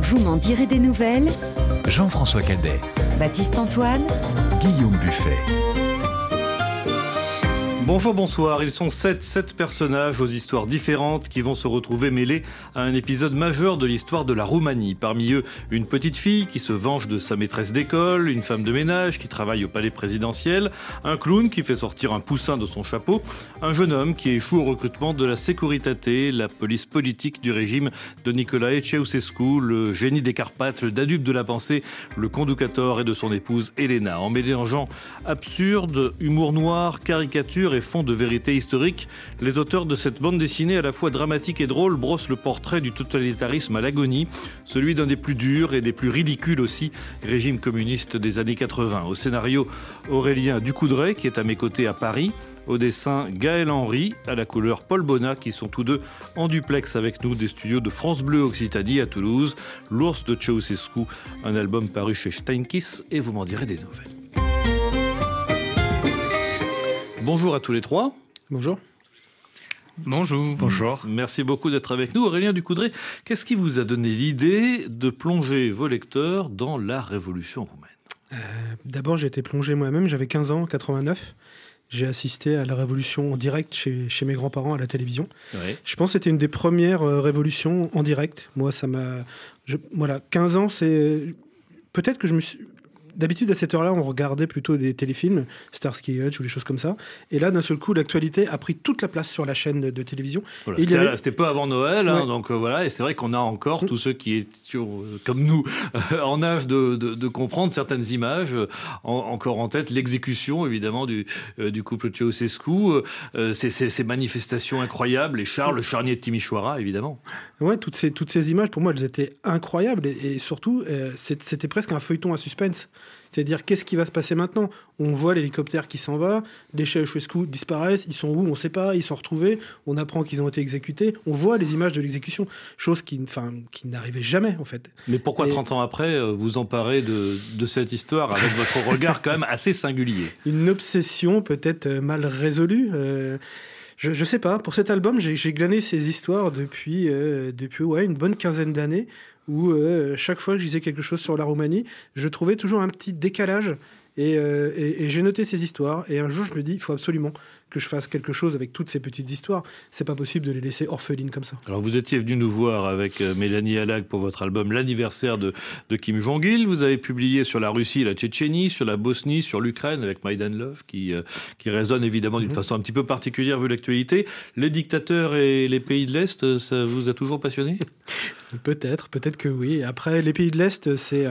Vous m'en direz des nouvelles. Jean-François Cadet, Baptiste Antoine, Guillaume Buffet. Bonjour, bonsoir. Ils sont sept personnages aux histoires différentes qui vont se retrouver mêlés à un épisode majeur de l'histoire de la Roumanie. Parmi eux, une petite fille qui se venge de sa maîtresse d'école, une femme de ménage qui travaille au palais présidentiel, un clown qui fait sortir un poussin de son chapeau, un jeune homme qui échoue au recrutement de la Securitate, la police politique du régime de Nicolae Ceausescu, le génie des Carpates, le Danube de la pensée, le conducateur et de son épouse Elena. En mélangeant absurde, humour noir, caricature et fond de vérité historique, les auteurs de cette bande dessinée à la fois dramatique et drôle brossent le portrait du totalitarisme à l'agonie, celui d'un des plus durs et des plus ridicules aussi, régime communiste des années 80. Au scénario, Aurélien Ducoudray, qui est à mes côtés à Paris, au dessin Gaël Henry, à la couleur Paul Bonnat, qui sont tous deux en duplex avec nous des studios de France Bleu Occitanie à Toulouse. L'ours de Ceausescu, un album paru chez Steinkiss, et vous m'en direz des nouvelles. Bonjour à tous les trois. Bonjour. Bonjour. Bonjour. Merci beaucoup d'être avec nous. Aurélien Ducoudray, qu'est-ce qui vous a donné l'idée de plonger vos lecteurs dans la Révolution roumaine ? D'abord, j'ai été plongé moi-même, j'avais 15 ans, en 89. J'ai assisté à la Révolution en direct chez mes grands-parents à la télévision. Ouais. Je pense que c'était une des premières révolutions en direct. Moi, ça m'a... Voilà, 15 ans, c'est... Peut-être que je me suis... D'habitude, à cette heure-là, on regardait plutôt des téléfilms, Starsky et Hutch ou des choses comme ça. Et là, d'un seul coup, l'actualité a pris toute la place sur la chaîne de télévision. Voilà, c'était peu avant Noël, ouais. Donc voilà. Et c'est vrai qu'on a encore tous ceux qui étaient, comme nous, en âge de comprendre certaines images, encore en tête l'exécution, évidemment, du couple Ceausescu, ces manifestations incroyables, les chars, le charnier de Timișoara, évidemment. Ouais, toutes ces images, pour moi, elles étaient incroyables. Et surtout, c'était presque un feuilleton à suspense. C'est-à-dire, qu'est-ce qui va se passer maintenant ? On voit l'hélicoptère qui s'en va, les Ceausescu disparaissent, ils sont où ? On ne sait pas, ils sont retrouvés, on apprend qu'ils ont été exécutés, on voit les images de l'exécution, chose qui n'arrivait jamais, en fait. Mais pourquoi 30 ans après, vous emparez de cette histoire avec votre regard quand même assez singulier ? Une obsession peut-être mal résolue. Je ne sais pas, pour cet album, j'ai glané ces histoires depuis une bonne quinzaine d'années, où chaque fois que je disais quelque chose sur la Roumanie, je trouvais toujours un petit décalage, et j'ai noté ces histoires, et un jour je me dis, il faut absolument que je fasse quelque chose avec toutes ces petites histoires. C'est pas possible de les laisser orphelines comme ça. Alors vous étiez venu nous voir avec Mélanie Halag pour votre album L'anniversaire de Kim Jong-il. Vous avez publié sur la Russie, la Tchétchénie, sur la Bosnie, sur l'Ukraine avec Maidan Love qui résonne évidemment d'une façon un petit peu particulière vu l'actualité. Les dictateurs et les pays de l'Est, ça vous a toujours passionné ? Peut-être que oui. Après, les pays de l'Est, c'est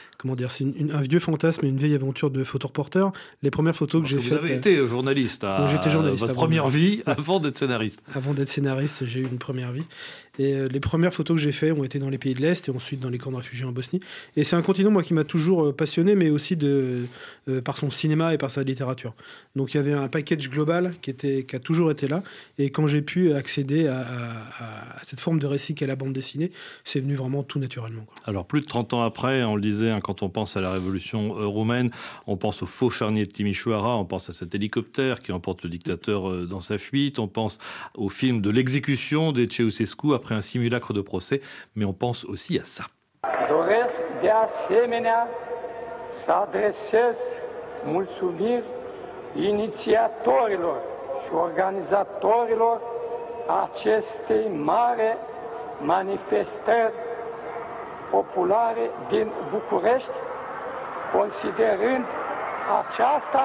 un vieux fantasme et une vieille aventure de photoreporter. Les premières photos que j'ai faites... Vous avez été journaliste j'étais journaliste votre première vie avant d'être scénariste. Avant d'être scénariste, j'ai eu une première vie. Et les premières photos que j'ai faites ont été dans les pays de l'Est et ensuite dans les camps de réfugiés en Bosnie. Et c'est un continent, moi, qui m'a toujours passionné, mais aussi par son cinéma et par sa littérature. Donc il y avait un package global qui a toujours été là. Et quand j'ai pu accéder à cette forme de récit qu'est la bande dessinée, c'est venu vraiment tout naturellement, quoi. Alors plus de 30 ans après, on le disait, quand on pense à la révolution roumaine, on pense au faux charnier de Timișoara, on pense à cet hélicoptère qui emporte le dictateur dans sa fuite, on pense au film de l'exécution des Ceausescu après un simulacre de procès, mais on pense aussi à ça. Doresc de asemenea să adresez mulțumiri inițiatorilor și organizatorilor acestei mari manifestări populare din București, considerând aceasta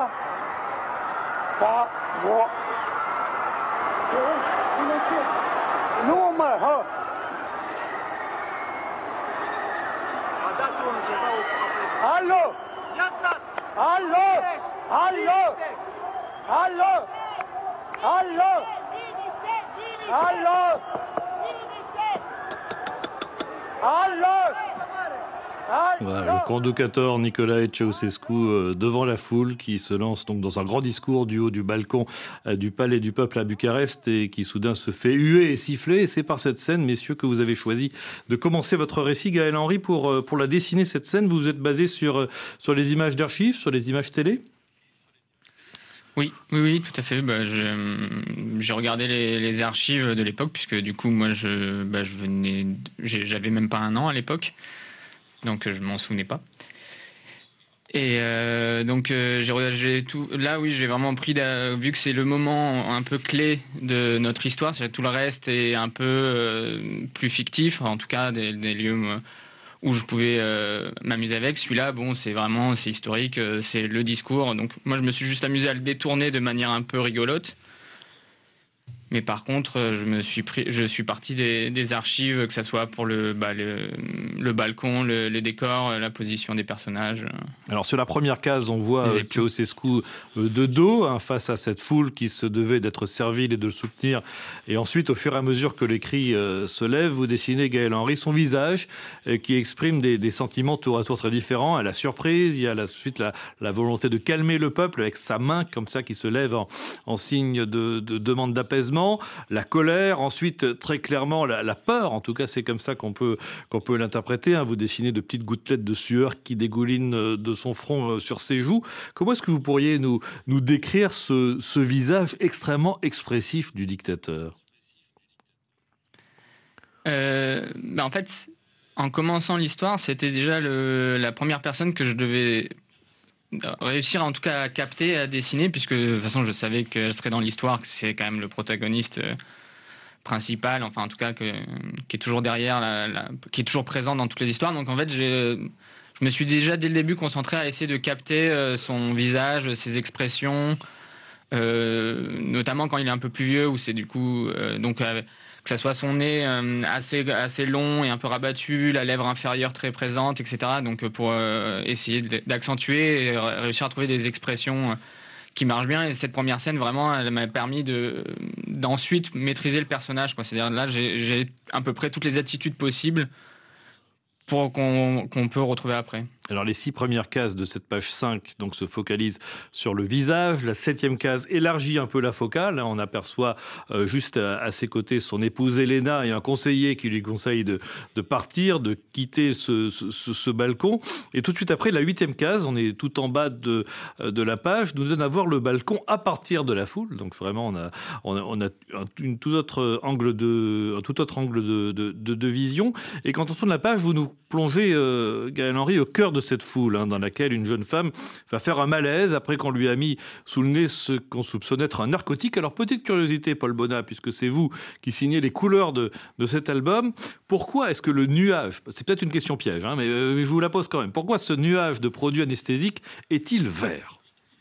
ca o... Nu mă, hă! Alo! Alo! Alo! Alo! Alo! Alo! Alo! Voilà, le conducteur Nicolae Ceausescu devant la foule qui se lance donc dans un grand discours du haut du balcon du Palais du Peuple à Bucarest et qui soudain se fait huer et siffler. Et c'est par cette scène, messieurs, que vous avez choisi de commencer votre récit. Gaël Henry, pour la dessiner, cette scène, vous vous êtes basé sur les images d'archives, sur les images télé ? Oui, tout à fait. J'ai regardé les archives de l'époque, puisque du coup, moi, j'avais même pas 1 an à l'époque, donc je m'en souvenais pas. Et j'ai tout. Là, oui, j'ai vraiment pris, vu que c'est le moment un peu clé de notre histoire, c'est tout le reste est un peu plus fictif, en tout cas des lieux où je pouvais m'amuser avec. Celui-là, c'est historique, c'est le discours. Donc moi, je me suis juste amusé à le détourner de manière un peu rigolote. Mais par contre, je suis parti des archives, que ce soit pour le balcon, le décor, la position des personnages. Alors sur la première case, on voit Ceausescu de dos, face à cette foule qui se devait d'être servile et de le soutenir. Et ensuite, au fur et à mesure que les cris se lèvent, vous dessinez, Gaël Henry, son visage qui exprime des sentiments tour à tour très différents. À la surprise, il y a ensuite la volonté de calmer le peuple avec sa main comme ça qui se lève en signe de demande d'apaisement. La colère, ensuite très clairement la peur, en tout cas c'est comme ça qu'on peut l'interpréter. Vous dessinez de petites gouttelettes de sueur qui dégoulinent de son front sur ses joues. Comment est-ce que vous pourriez nous décrire ce visage extrêmement expressif du dictateur ? En fait, en commençant l'histoire, c'était déjà la première personne que je devais réussir en tout cas à capter, à dessiner, puisque de toute façon je savais qu'elle serait dans l'histoire, que c'est quand même le protagoniste principal, enfin en tout cas qui est toujours derrière, qui est toujours présent dans toutes les histoires. Donc en fait je me suis déjà dès le début concentré à essayer de capter son visage, ses expressions, notamment quand il est un peu plus vieux, où c'est du coup que ça soit son nez assez long et un peu rabattu, la lèvre inférieure très présente, etc. Donc pour essayer d'accentuer et réussir à trouver des expressions qui marchent bien. Et cette première scène, vraiment, elle m'a permis d'ensuite maîtriser le personnage, quoi. C'est-à-dire là, j'ai à peu près toutes les attitudes possibles pour qu'on peut retrouver après. Alors les 6 premières cases de cette page 5 donc, se focalisent sur le visage. La 7e case élargit un peu la focale. On aperçoit juste à ses côtés son épouse Elena et un conseiller qui lui conseille de partir, de quitter ce balcon. Et tout de suite après, la 8e case, on est tout en bas de la page, nous donne à voir le balcon à partir de la foule. Donc vraiment, on a un tout autre angle de vision. Et quand on tourne la page, vous nous plongez, Gaël Henry, au cœur de cette foule, dans laquelle une jeune femme va faire un malaise après qu'on lui a mis sous le nez ce qu'on soupçonne être un narcotique. Alors, petite curiosité, Paul Bonnat, puisque c'est vous qui signez les couleurs de cet album, pourquoi est-ce que le nuage, c'est peut-être une question piège, mais je vous la pose quand même, pourquoi ce nuage de produits anesthésiques est-il vert ?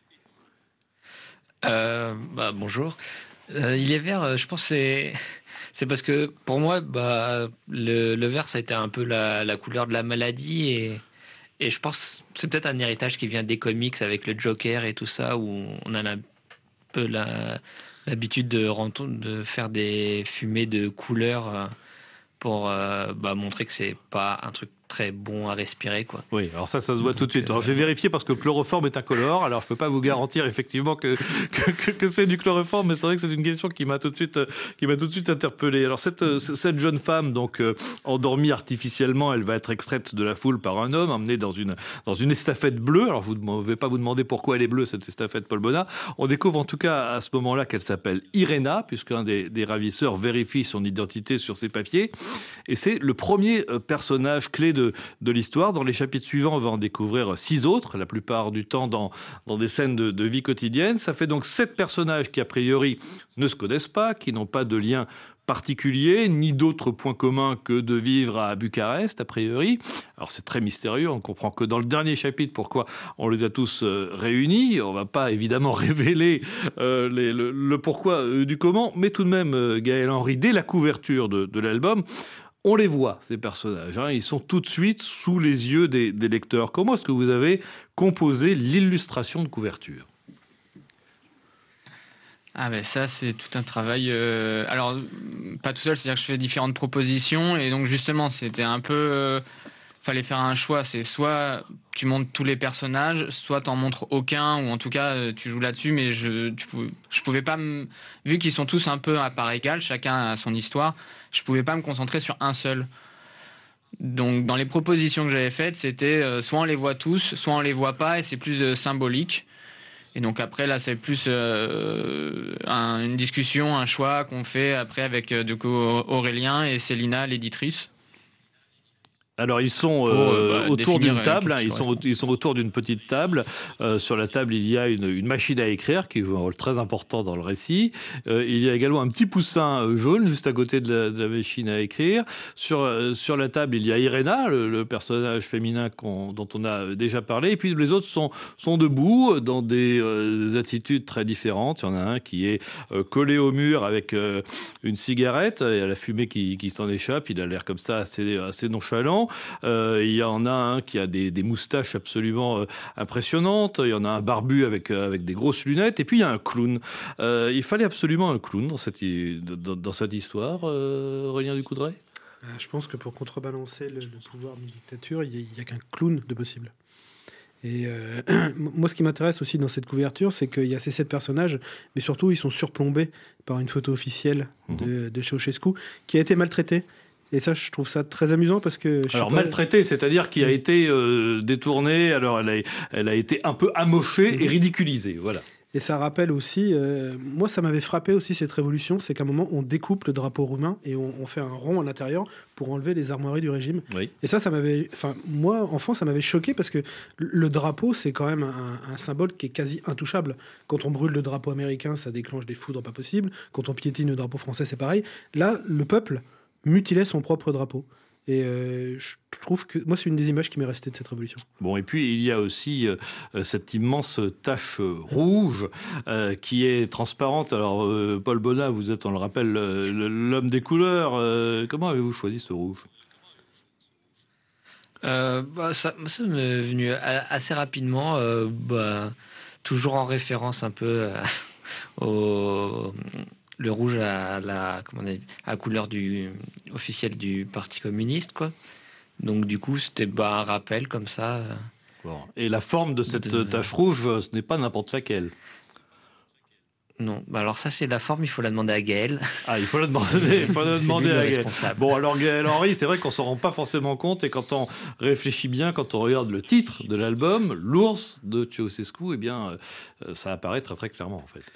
Bonjour. Il est vert, je pense que c'est parce que pour moi, le vert, ça a été un peu la couleur de la maladie et je pense que c'est peut-être un héritage qui vient des comics avec le Joker et tout ça, où on a un peu l'habitude de faire des fumées de couleurs pour montrer que c'est pas un truc très bon à respirer, quoi. Oui, alors ça se voit tout de suite. Alors, je vais vérifier parce que le chloroforme est incolore. Alors, je peux pas vous garantir effectivement que c'est du chloroforme, mais c'est vrai que c'est une question qui m'a tout de suite interpellé. Alors, cette jeune femme, donc endormie artificiellement, elle va être extraite de la foule par un homme, emmenée dans une estafette bleue. Alors, je ne vais pas vous demander pourquoi elle est bleue, cette estafette, Paul Bonnat. On découvre en tout cas à ce moment-là qu'elle s'appelle Irena, puisqu'un des ravisseurs vérifie son identité sur ses papiers. Et c'est le premier personnage clé de l'histoire. Dans les chapitres suivants, on va en découvrir 6 autres, la plupart du temps dans des scènes de vie quotidienne. Ça fait donc 7 personnages qui, a priori, ne se connaissent pas, qui n'ont pas de lien particulier, ni d'autres points communs que de vivre à Bucarest, a priori. Alors c'est très mystérieux, on comprend que dans le dernier chapitre pourquoi on les a tous réunis. On ne va pas évidemment révéler le pourquoi du comment, mais tout de même, Gaël Henry, dès la couverture de l'album, on les voit, ces personnages. Ils sont tout de suite sous les yeux des lecteurs. Comment est-ce que vous avez composé l'illustration de couverture ? Ça, c'est tout un travail. Alors, pas tout seul, c'est-à-dire que je fais différentes propositions. Et donc, justement, c'était un peu... fallait faire un choix. C'est soit tu montres tous les personnages, soit t'en montres aucun, ou en tout cas, tu joues là-dessus. Mais je pouvais pas... Vu qu'ils sont tous un peu à part égale, chacun a son histoire, je pouvais pas me concentrer sur un seul. Donc, dans les propositions que j'avais faites, c'était soit on les voit tous, soit on les voit pas, et c'est plus symbolique. Et donc après, là, c'est plus une discussion, un choix qu'on fait après avec du coup, Aurélien et Célina, l'éditrice. Alors ils sont autour d'une table, ils sont autour d'une petite table. Sur la table il y a une machine à écrire qui joue un rôle très important dans le récit. Il y a également un petit poussin jaune juste à côté de la machine à écrire. Sur la table il y a Irena, le personnage féminin dont on a déjà parlé. Et puis les autres sont debout dans des attitudes très différentes. Il y en a un qui est collé au mur avec une cigarette et la fumée qui s'en échappe. Il a l'air comme ça assez nonchalant. Il y en a un qui a des moustaches absolument impressionnantes. Il y en a un barbu avec des grosses lunettes. Et puis il y a un clown. Il fallait absolument un clown dans cette histoire, Aurélien Ducoudray. Je pense que pour contrebalancer le pouvoir de dictature, il n'y a qu'un clown de possible. Et moi, ce qui m'intéresse aussi dans cette couverture, c'est qu'il y a ces 7 personnages, mais surtout, ils sont surplombés par une photo officielle de Ceausescu, qui a été maltraitée. Et ça, je trouve ça très amusant parce que... maltraité, c'est-à-dire qu'il a été détourné, alors elle a été un peu amochée et ridiculisée, voilà. Et ça rappelle aussi, moi ça m'avait frappé aussi cette révolution, c'est qu'à un moment on découpe le drapeau roumain et on fait un rond à l'intérieur pour enlever les armoiries du régime. Oui. Et ça m'avait, moi enfant ça m'avait choqué parce que le drapeau c'est quand même un symbole qui est quasi intouchable. Quand on brûle le drapeau américain, ça déclenche des foudres pas possibles. Quand on piétine le drapeau français, c'est pareil. Là, le peuple mutilait son propre drapeau. Et je trouve que moi c'est une des images qui m'est restée de cette révolution. Bon, et puis il y a aussi cette immense tache rouge qui est transparente. Alors Paul Bonnat, vous êtes, on le rappelle, l'homme des couleurs. Comment avez-vous choisi ce rouge ? Ça m'est venu assez rapidement, toujours en référence un peu le rouge à la couleur officielle du Parti communiste, quoi. Donc du coup, c'était un rappel comme ça. Bon. Et la forme de cette tache rouge, ce n'est pas n'importe laquelle. Non, alors ça c'est la forme, il faut la demander à Gaël. Ah, il faut la demander à Gaël. Bon, alors Gaël Henry, c'est vrai qu'on s'en rend pas forcément compte, et quand on réfléchit bien, quand on regarde le titre de l'album, L'ours de Ceausescu, eh bien, ça apparaît très très clairement en fait.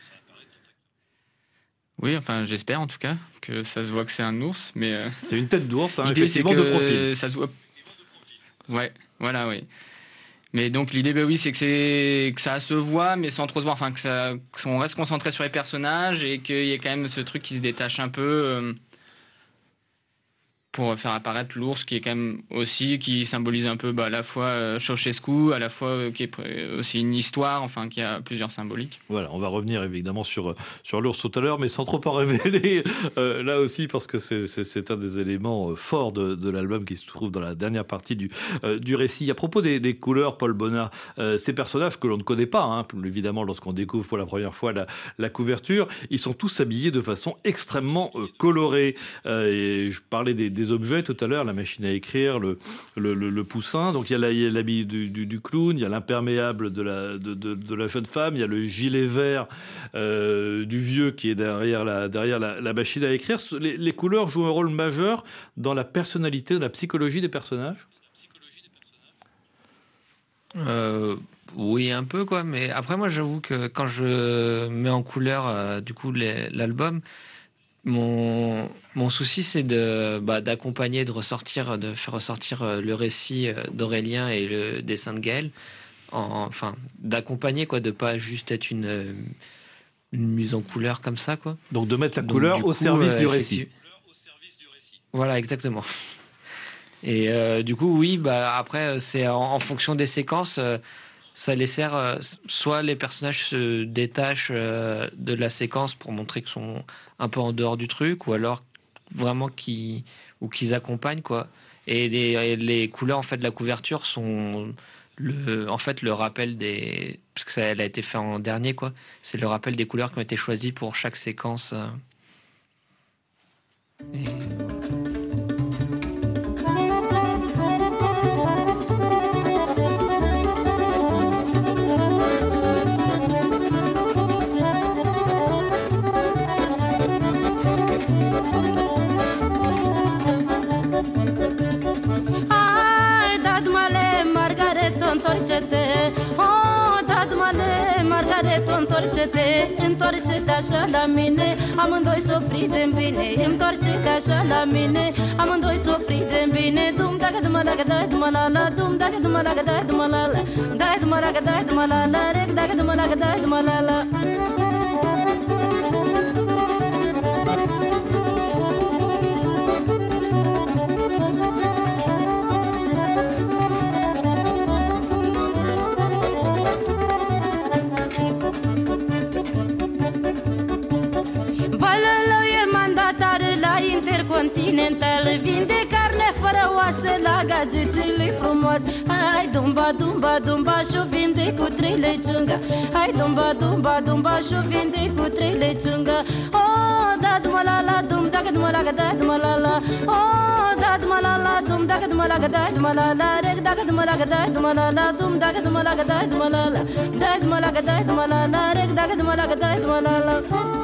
Oui, enfin, j'espère en tout cas que ça se voit que c'est un ours, mais... C'est une tête d'ours, effectivement, de profil. Ça se voit... Ouais, voilà, oui. Mais donc l'idée, oui, c'est que ça se voit, mais sans trop se voir, enfin, qu'on reste concentré sur les personnages et qu'il y ait quand même ce truc qui se détache un peu pour faire apparaître l'ours, qui est quand même aussi, qui symbolise un peu à la fois Ceausescu, à la fois qui est aussi une histoire, enfin qui a plusieurs symboliques. Voilà, on va revenir évidemment sur l'ours tout à l'heure, mais sans trop en révéler là aussi, parce que c'est un des éléments forts de l'album qui se trouve dans la dernière partie du récit. À propos des couleurs, Paul Bonnat, ces personnages que l'on ne connaît pas, évidemment, lorsqu'on découvre pour la première fois la couverture, ils sont tous habillés de façon extrêmement colorée. Et je parlais des objets tout à l'heure, la machine à écrire, le poussin. Donc il y a l'habit du clown, il y a l'imperméable de la jeune femme, il y a le gilet vert du vieux qui est derrière la machine à écrire. Les couleurs jouent un rôle majeur dans la personnalité, dans la psychologie des personnages. Oui, un peu quoi. Mais après, moi, j'avoue que quand je mets en couleur du coup l'album, mon souci, c'est d'accompagner, de faire ressortir le récit d'Aurélien et le dessin de Gaël. Enfin, d'accompagner, quoi, de pas juste être une mise en couleur comme ça, quoi. Donc de mettre la couleur au service du récit. Voilà, exactement. Et du coup, oui, après, c'est en fonction des séquences, ça les sert, soit les personnages se détachent de la séquence pour montrer qu'ils sont un peu en dehors du truc, ou alors vraiment qu'ils accompagnent, quoi. Et les couleurs en fait de la couverture sont le rappel des, parce que elle a été fait en dernier, quoi. C'est le rappel des couleurs qui ont été choisies pour chaque séquence. Margaret săretul, întoarce-te așa la mine. Amândoi s-o frigem bine, întoarce-te așa la mine. Amândoi s-o frigem bine. Dum dacă dum la dai dum la la, dum dacă dum la dai dum la la, dai dum la dai dum la la, reg dacă dum la dai dum la la. Intercontinental, vinde carne fără oase la gagici-lui frumos. Hai dumba, dumba, dumba și-o vinde cu 3 leciungă. Hai dumba, dumba, dumba și-o vinde cu 3 leciungă. Oh, da duma la la dum, dacă duma la da duma la la. Oh, da duma la la dum, dacă duma la da duma la la. Reg dacă duma la da duma la la, dum dacă duma la da duma la la. Da duma la da duma la la, reg dacă duma la da duma la la.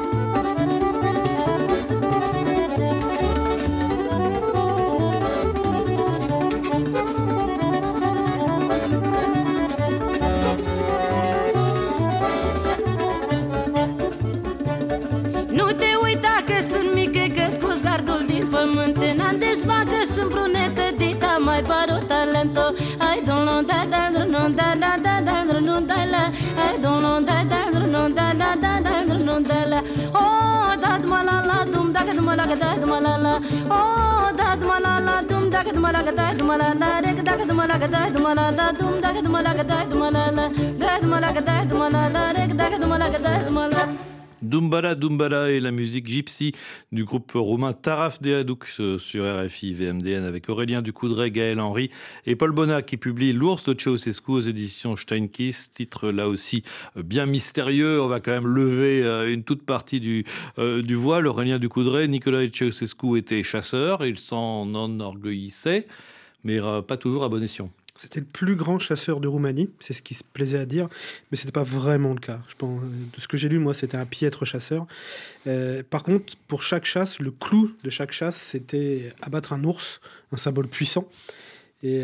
N-am dezbagă, sunt brunetă, dita mai paro talento. Ai dono da da no da da da da no da la. Ai dono da da no da da da da no da la. Oh, da dum la la dum da dum la da dum la la. Oh, da dum la la dum da dum la da dum la la. Reg da dum la da dum la la dum da dum la da dum la la. Da dum la da dum la la. Reg da dum la da dum la. Dumbala Dumbala et la musique gypsy du groupe roumain Taraf de Hadouk sur RFI VMDN avec Aurélien Ducoudray, Gaël Henry et Paul Bonnat qui publie L'ours de Ceausescu aux éditions Steinkiss, titre là aussi bien mystérieux. On va quand même lever une toute partie du voile. Aurélien Ducoudray, Nicolae Ceausescu était chasseur, il s'en enorgueillissait, mais pas toujours à bon escient. C'était le plus grand chasseur de Roumanie, c'est ce qui se plaisait à dire, mais ce n'était pas vraiment le cas. Je pense, de ce que j'ai lu, moi, c'était un piètre chasseur. Par contre, pour chaque chasse, le clou de chaque chasse, c'était abattre un ours, un symbole puissant. Et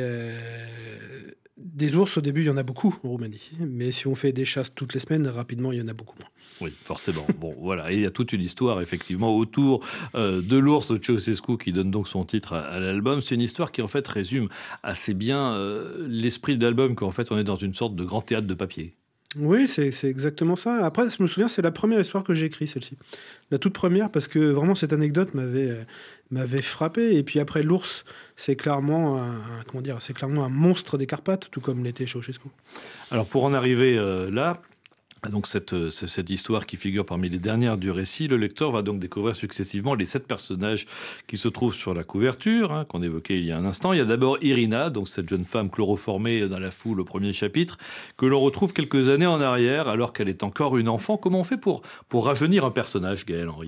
des ours, au début, il y en a beaucoup en Roumanie. Mais si on fait des chasses toutes les semaines, rapidement, il y en a beaucoup moins. Oui, forcément. Bon, voilà. Et il y a toute une histoire, effectivement, autour de l'ours de Ceausescu qui donne donc son titre à l'album. C'est une histoire qui, en fait, résume assez bien l'esprit de l'album, qu'en fait, on est dans une sorte de grand théâtre de papier. Oui, c'est exactement ça. Après, je me souviens, c'est la première histoire que j'ai écrite, celle-ci. La toute première, parce que vraiment, cette anecdote m'avait frappé. Et puis après, l'ours, c'est clairement un monstre des Carpates, tout comme l'était Ceausescu. Alors, pour en arriver là... Donc cette histoire qui figure parmi les dernières du récit, le lecteur va donc découvrir successivement les 7 personnages qui se trouvent sur la couverture, qu'on évoquait il y a un instant. Il y a d'abord Irina, donc cette jeune femme chloroformée dans la foule au premier chapitre, que l'on retrouve quelques années en arrière, alors qu'elle est encore une enfant. Comment on fait pour rajeunir un personnage, Gaël Henry ?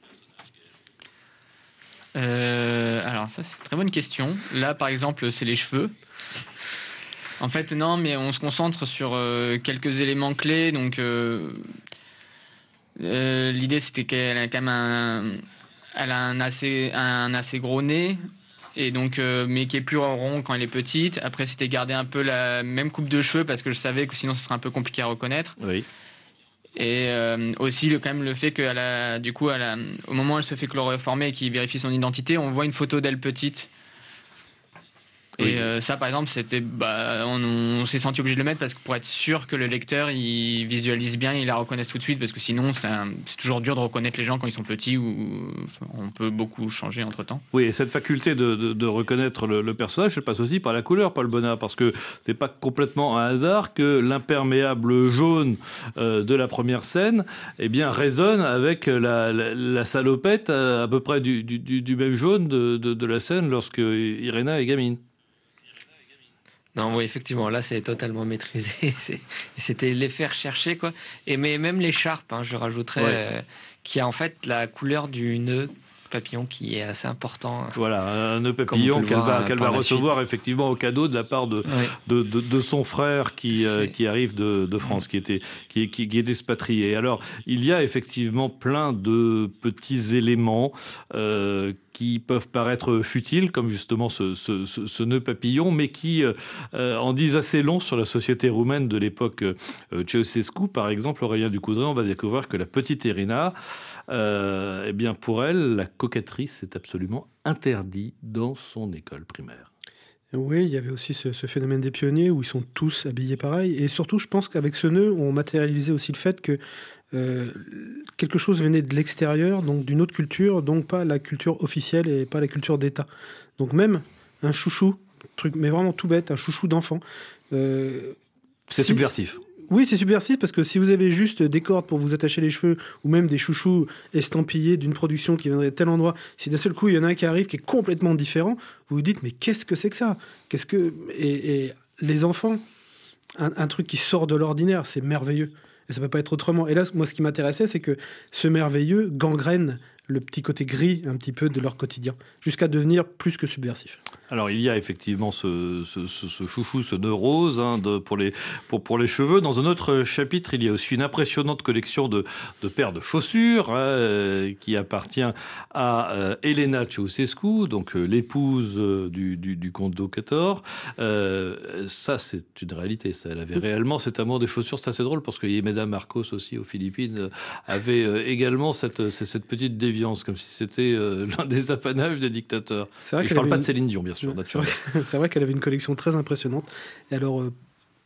Alors ça, c'est une très bonne question. Là, par exemple, c'est les cheveux. En fait, non, mais on se concentre sur quelques éléments clés. Donc, l'idée, c'était qu'elle a quand même un assez gros nez, et donc, mais qui est plus rond quand elle est petite. Après, c'était garder un peu la même coupe de cheveux parce que je savais que sinon, ce serait un peu compliqué à reconnaître. Oui. Et aussi, quand même, le fait qu'elle a, du coup, au moment où elle se fait chloroformer et qu'il vérifie son identité, on voit une photo d'elle petite. Oui. Et ça, par exemple, on s'est senti obligé de le mettre parce que pour être sûr que le lecteur il visualise bien, il la reconnaisse tout de suite, parce que sinon c'est toujours dur de reconnaître les gens quand ils sont petits, ou on peut beaucoup changer entre temps. Oui, et cette faculté de reconnaître le personnage, elle passe aussi par la couleur, Paul Bonnat, parce que c'est pas complètement un hasard que l'imperméable jaune de la première scène, eh bien, résonne avec la salopette à peu près du même jaune de la scène lorsque Irina est gamine. Non, oui, effectivement, là, c'est totalement maîtrisé. C'était l'effet recherché, quoi. Mais même l'écharpe, je rajouterais, qui a en fait la couleur du nœud papillon qui est assez important. Voilà, un nœud papillon qu'elle va recevoir effectivement au cadeau de la part de son frère qui arrive de France, qui est expatrié. Alors, il y a effectivement plein de petits éléments qui peuvent paraître futiles, comme justement ce nœud papillon, mais qui en disent assez long sur la société roumaine de l'époque Ceausescu. Par exemple, Aurélien Ducoudray, on va découvrir que la petite Irina, eh bien pour elle, la coquetterie, c'est absolument interdit dans son école primaire. Oui, il y avait aussi ce phénomène des pionniers où ils sont tous habillés pareil. Et surtout, je pense qu'avec ce nœud, on matérialisait aussi le fait que quelque chose venait de l'extérieur, donc d'une autre culture, donc pas la culture officielle et pas la culture d'État. Donc même un chouchou, truc, mais vraiment tout bête, un chouchou d'enfant. C'est subversif. Oui, c'est subversif parce que si vous avez juste des cordes pour vous attacher les cheveux ou même des chouchous estampillés d'une production qui viendrait de tel endroit, si d'un seul coup il y en a un qui arrive qui est complètement différent, vous vous dites mais qu'est-ce que c'est que ça ? Et les enfants, un truc qui sort de l'ordinaire, c'est merveilleux. Et ça peut pas être autrement. Et là, moi, ce qui m'intéressait, c'est que ce merveilleux gangrène le petit côté gris un petit peu de leur quotidien, jusqu'à devenir plus que subversif. Alors il y a effectivement ce chouchou, ce nœud rose pour les cheveux. Dans un autre chapitre, il y a aussi une impressionnante collection de paires de chaussures qui appartient à Elena Ceausescu, donc l'épouse du comte Doukhador. Ça, c'est une réalité. Ça. Elle avait réellement cet amour des chaussures. C'est assez drôle parce que Madame Marcos aussi aux Philippines avait également cette petite déviance, comme si c'était l'un des apanages des dictateurs. Je ne parle pas de Céline Dion, bien sûr. C'est vrai qu'elle avait une collection très impressionnante. Et alors, pourquoi ?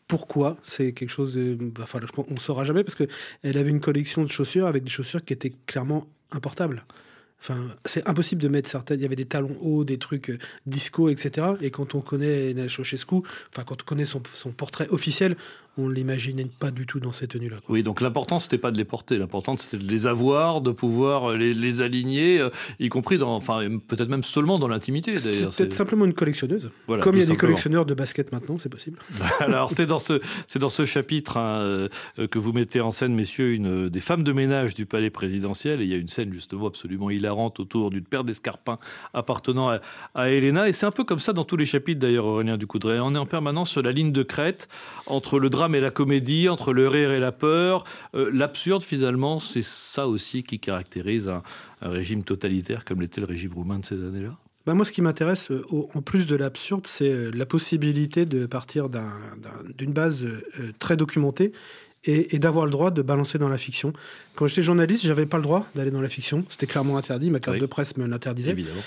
C'est quelque chose on ne saura jamais parce qu'elle avait une collection de chaussures avec des chaussures qui étaient clairement importables. Enfin, c'est impossible de mettre certaines. Il y avait des talons hauts, des trucs disco, etc. Et quand on connaît Ceausescu, enfin quand on connaît son portrait officiel, on l'imaginait pas du tout dans ces tenues-là. Quoi. Oui, donc l'important c'était pas de les porter, l'important c'était de les avoir, de pouvoir les aligner, y compris peut-être même seulement dans l'intimité. D'ailleurs, c'est peut-être simplement une collectionneuse. Voilà, comme il y a des collectionneurs de basket maintenant, c'est possible. Alors c'est dans ce chapitre que vous mettez en scène, messieurs, une des femmes de ménage du palais présidentiel. Et il y a une scène justement absolument hilarante autour d'une paire d'escarpins appartenant à Elena. Et c'est un peu comme ça dans tous les chapitres d'ailleurs, Aurélien Ducoudray. On est en permanence sur la ligne de crête entre le drame et la comédie, entre le rire et la peur. L'absurde, finalement, c'est ça aussi qui caractérise un régime totalitaire comme l'était le régime roumain de ces années-là. Moi, ce qui m'intéresse, en plus de l'absurde, c'est la possibilité de partir d'une base très documentée et d'avoir le droit de balancer dans la fiction. Quand j'étais journaliste, j'avais pas le droit d'aller dans la fiction. C'était clairement interdit. Ma carte de presse me l'interdisait. Évidemment.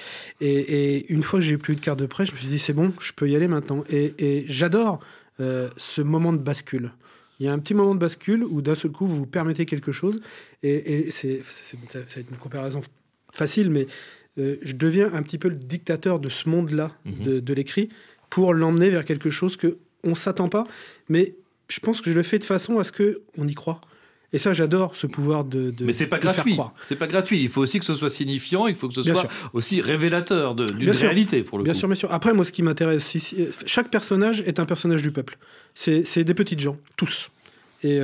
Et une fois que j'ai plus eu de carte de presse, je me suis dit, c'est bon, je peux y aller maintenant. Et j'adore ce moment de bascule. Il y a un petit moment de bascule où d'un seul coup, vous vous permettez quelque chose. Et c'est une comparaison facile, mais je deviens un petit peu le dictateur de ce monde-là, de l'écrit, pour l'emmener vers quelque chose qu'on ne s'attend pas. Mais je pense que je le fais de façon à ce qu'on y croit. Et ça, j'adore ce pouvoir de Mais c'est pas gratuit. C'est pas gratuit. Il faut aussi que ce soit signifiant. Il faut que ce soit aussi révélateur d'une réalité pour le coup. Bien sûr. Après, moi, ce qui m'intéresse, chaque personnage est un personnage du peuple. C'est des petites gens, tous. Et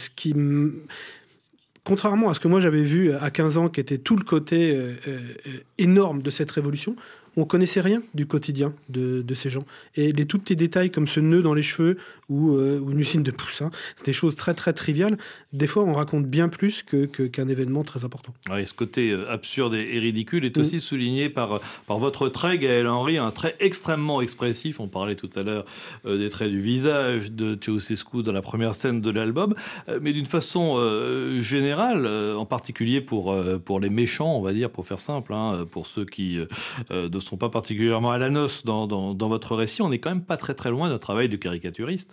contrairement à ce que moi j'avais vu à 15 ans, qui était tout le côté énorme de cette révolution, on connaissait rien du quotidien de ces gens. Et les tout petits détails comme ce nœud dans les cheveux ou une usine de poussin, des choses très très triviales, des fois on raconte bien plus qu'un événement très important. Oui, ce côté absurde et ridicule est aussi souligné par votre trait, Gaël Henry, un trait extrêmement expressif. On parlait tout à l'heure des traits du visage de Ceausescu dans la première scène de l'album, mais d'une façon générale, en particulier pour les méchants, on va dire, pour faire simple, pour ceux qui ne sont pas particulièrement à la noce dans votre récit, on n'est quand même pas très très loin d'un travail de caricaturiste.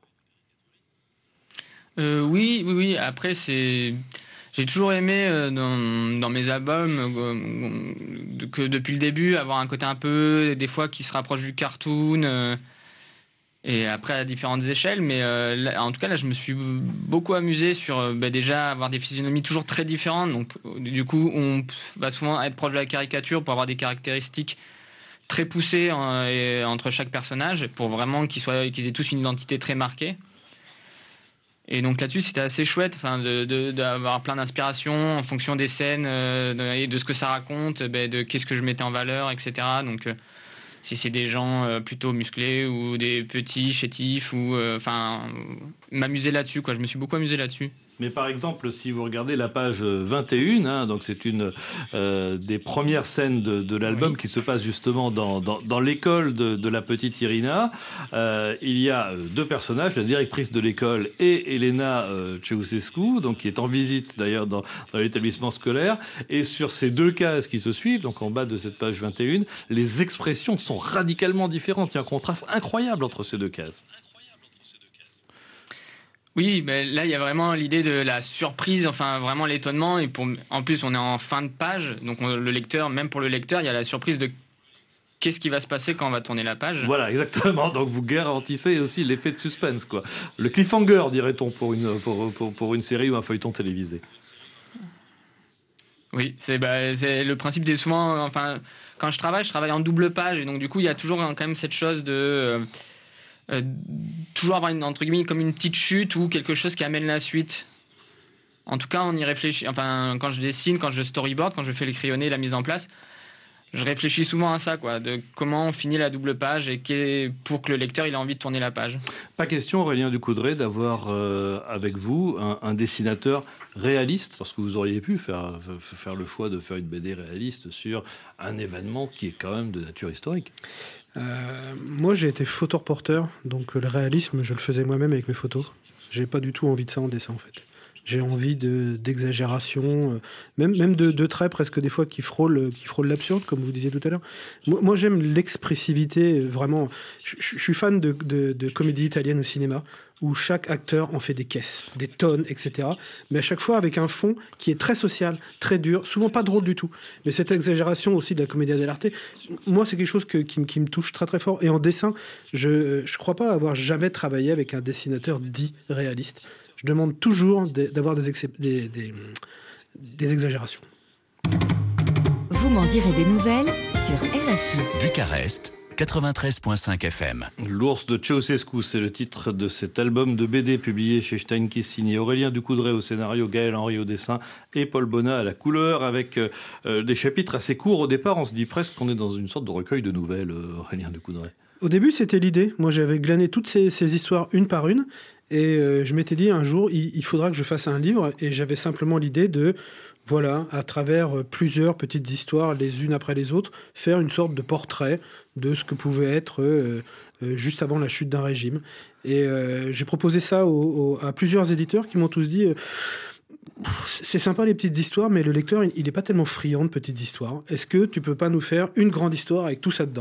Oui. Après, j'ai toujours aimé dans mes albums que depuis le début avoir un côté un peu des fois qui se rapproche du cartoon. Et après à différentes échelles, mais en tout cas là je me suis beaucoup amusé sur déjà avoir des physionomies toujours très différentes, donc du coup on va souvent être proche de la caricature pour avoir des caractéristiques très poussées entre chaque personnage pour vraiment qu'ils aient tous une identité très marquée. Et donc là-dessus c'était assez chouette, d'avoir plein d'inspirations en fonction des scènes et de ce que ça raconte, de qu'est-ce que je mettais en valeur, etc. Donc si c'est des gens plutôt musclés ou des petits chétifs, ou m'amuser là-dessus, quoi. Je me suis beaucoup amusé là-dessus. Mais par exemple, si vous regardez la page 21, donc c'est une des premières scènes de l'album qui se passe justement dans l'école de la petite Irina. Il y a deux personnages, la directrice de l'école et Elena Ceausescu, donc qui est en visite d'ailleurs dans l'établissement scolaire. Et sur ces deux cases qui se suivent, donc en bas de cette page 21, les expressions sont radicalement différentes. Il y a un contraste incroyable entre ces deux cases. Oui, mais là, il y a vraiment l'idée de la surprise, enfin vraiment l'étonnement. Et en plus, on est en fin de page, donc le lecteur, même pour le lecteur, il y a la surprise de qu'est-ce qui va se passer quand on va tourner la page. Voilà, exactement. Donc vous garantissez aussi l'effet de suspense, quoi. Le cliffhanger, dirait-on, pour une série ou un feuilleton télévisé. Oui, c'est le principe des souvent. Enfin, quand je travaille en double page, et donc du coup, il y a toujours quand même cette chose de toujours avoir entre guillemets comme une petite chute ou quelque chose qui amène la suite. En tout cas, on y réfléchit. Enfin, quand je dessine, quand je storyboard, quand je fais les crayonnés, la mise en place, je réfléchis souvent à ça, quoi, de comment on finit la double page et pour que le lecteur il ait envie de tourner la page. Pas question, Aurélien Ducoudray, d'avoir avec vous un dessinateur réaliste, parce que vous auriez pu faire le choix de faire une BD réaliste sur un événement qui est quand même de nature historique. Moi, j'ai été photoreporteur, donc le réalisme, je le faisais moi-même avec mes photos. J'ai pas du tout envie de ça en dessin, en fait. J'ai envie d'exagération, même de traits presque des fois qui frôlent l'absurde, comme vous disiez tout à l'heure. Moi j'aime l'expressivité, vraiment. Je suis fan de comédie italienne au cinéma, où chaque acteur en fait des caisses, des tonnes, etc. Mais à chaque fois avec un fond qui est très social, très dur, souvent pas drôle du tout. Mais cette exagération aussi de la commedia dell'arte, moi c'est quelque chose qui me touche très très fort. Et en dessin, je crois pas avoir jamais travaillé avec un dessinateur dit réaliste. Je demande toujours d'avoir des exagérations. Vous m'en direz des nouvelles sur RFI. Bucarest, 93.5 FM. L'ours de Ceausescu, c'est le titre de cet album de BD publié chez Steinkiss, signé Aurélien Ducoudray au scénario, Gaël Henry au dessin et Paul Bonnat à la couleur, avec des chapitres assez courts au départ. On se dit presque qu'on est dans une sorte de recueil de nouvelles, Aurélien Ducoudray. Au début, c'était l'idée. Moi, j'avais glané toutes ces histoires une par une. Et je m'étais dit un jour, il faudra que je fasse un livre. Et j'avais simplement l'idée de, voilà, à travers plusieurs petites histoires, les unes après les autres, faire une sorte de portrait de ce que pouvait être juste avant la chute d'un régime. Et j'ai proposé ça à plusieurs éditeurs qui m'ont tous dit... c'est sympa les petites histoires, mais le lecteur, il n'est pas tellement friand de petites histoires. Est-ce que tu peux pas nous faire une grande histoire avec tout ça dedans ?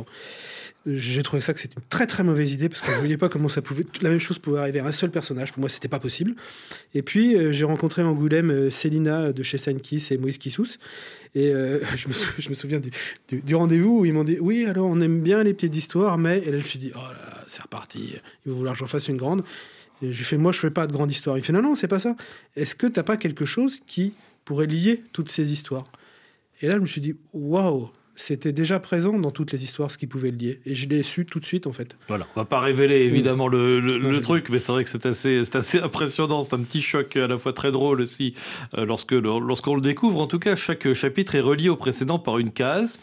J'ai trouvé ça que c'était une très très mauvaise idée parce que je voyais pas comment la même chose pouvait arriver à un seul personnage. Pour moi, c'était pas possible. Et puis j'ai rencontré à Angoulême Célina de chez Steinkiss et Moïse Kissous. Et je me souviens du rendez-vous où ils m'ont dit oui, alors on aime bien les petites histoires, mais et là je me suis dit oh là là, c'est reparti. Il va vouloir que j'en fasse une grande. Et je lui fais moi je fais pas de grande histoire. Il fait non, c'est pas ça. Est-ce que t'as pas quelque chose qui pourrait lier toutes ces histoires ? Et là je me suis dit waouh. C'était déjà présent dans toutes les histoires, ce qui pouvait le lier. Et je l'ai su tout de suite, en fait. Voilà, on va pas révéler, évidemment, le truc, mais c'est vrai que c'est assez impressionnant. C'est un petit choc à la fois très drôle aussi, lorsqu'on le découvre. En tout cas, chaque chapitre est relié au précédent par une case